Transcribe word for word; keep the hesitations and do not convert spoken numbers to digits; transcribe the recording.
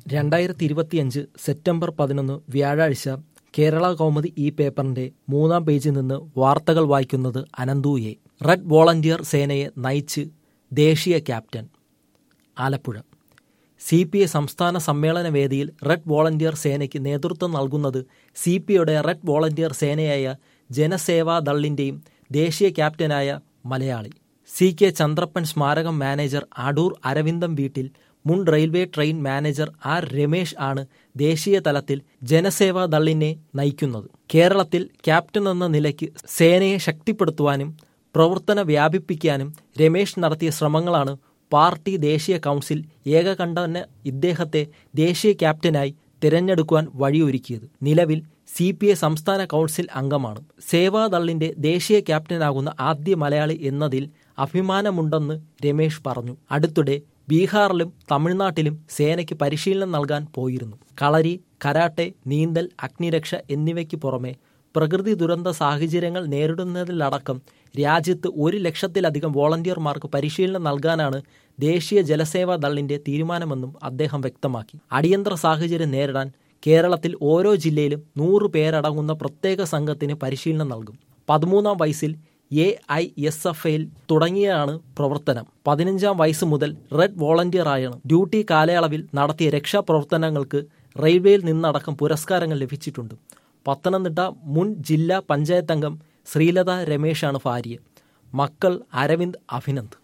രണ്ടായിരത്തി ഇരുപത്തിയഞ്ച് സെപ്റ്റംബർ പതിനൊന്ന് വ്യാഴാഴ്ച കേരള കൗമുദി ഈ പേപ്പറിന്റെ മൂന്നാം പേജിൽ നിന്ന് വാർത്തകൾ വായിക്കുന്നത് അനന്തു എ. റെഡ് വോളണ്ടിയർ സേനയെ നയിച്ച് ദേശീയ captain. Alappuzha. C P I സംസ്ഥാന സമ്മേളന വേദിയിൽ റെഡ് വോളണ്ടിയർ സേനയ്ക്ക് നേതൃത്വം നൽകുന്നത് സി പി ഐയുടെ റെഡ് വോളണ്ടിയർ സേനയായ ജനസേവാദളിന്റെയും ദേശീയ ക്യാപ്റ്റനായ മലയാളി സി കെ ചന്ദ്രപ്പൻ സ്മാരകം മാനേജർ അടൂർ അരവിന്ദം വീട്ടിൽ മുൻ railway train manager R Ramesh ആണ് ദേശീയ തലത്തിൽ ജനസേവാദളിനെ നയിക്കുന്നത്. കേരളത്തിൽ ക്യാപ്റ്റൻ എന്ന നിലയ്ക്ക് സേനയെ ശക്തിപ്പെടുത്തുവാനും പ്രവർത്തന വ്യാപിപ്പിക്കാനും രമേശ് നടത്തിയ ശ്രമങ്ങളാണ് പാർട്ടി ദേശീയ കൗൺസിൽ ഏകകണ്ഠേന ഇദ്ദേഹത്തെ ദേശീയ ക്യാപ്റ്റനായി തിരഞ്ഞെടുക്കുവാൻ വഴിയൊരുക്കിയത്. നിലവിൽ സി പി ഐ സംസ്ഥാന കൗൺസിൽ അംഗമാണ്. സേവാദളിന്റെ ദേശീയ ക്യാപ്റ്റനാകുന്ന ആദ്യ മലയാളി എന്നതിൽ അഭിമാനമുണ്ടെന്ന് രമേശ് പറഞ്ഞു. അടുത്തിടെ ബീഹാറിലും തമിഴ്നാട്ടിലും സേനയ്ക്ക് പരിശീലനം നൽകാൻ പോയിരുന്നു. കളരി, കരാട്ടെ, നീന്തൽ, അഗ്നിരക്ഷ എന്നിവയ്ക്ക് പുറമെ പ്രകൃതി ദുരന്ത സാഹചര്യങ്ങൾ നേരിടുന്നതിലടക്കം രാജ്യത്ത് ഒരു ലക്ഷത്തിലധികം വോളണ്ടിയർമാർക്ക് പരിശീലനം നൽകാനാണ് ദേശീയ ജലസേവാദളിന്റെ തീരുമാനമെന്നും അദ്ദേഹം വ്യക്തമാക്കി. അടിയന്തര സാഹചര്യം നേരിടാൻ കേരളത്തിൽ ഓരോ ജില്ലയിലും നൂറ് പേരടങ്ങുന്ന പ്രത്യേക സംഘത്തിന് പരിശീലനം നൽകും. പതിമൂന്നാം വയസ്സിൽ എ ഐ എസ് എഫ് ഐയിൽ തുടങ്ങിയാണ് പ്രവർത്തനം. പതിനഞ്ചാം വയസ്സ് മുതൽ റെഡ് വോളണ്ടിയറായാണ്. ഡ്യൂട്ടി കാലയളവിൽ നടത്തിയ രക്ഷാപ്രവർത്തനങ്ങൾക്ക് റെയിൽവേയിൽ നിന്നടക്കം പുരസ്കാരങ്ങൾ ലഭിച്ചിട്ടുണ്ട്. പത്തനംതിട്ട മുൻ ജില്ലാ പഞ്ചായത്ത് അംഗം ശ്രീലത രമേശാണ് ഭാര്യ. മക്കൾ അരവിന്ദ്, അഭിനന്ദ്.